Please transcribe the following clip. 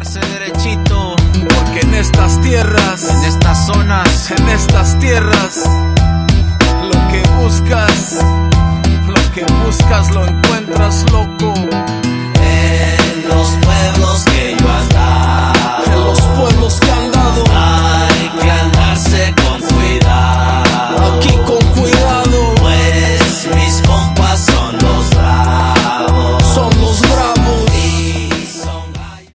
pararse derechito, porque en estas tierras, en estas zonas, en estas tierras, lo que buscas lo encuentras, loco.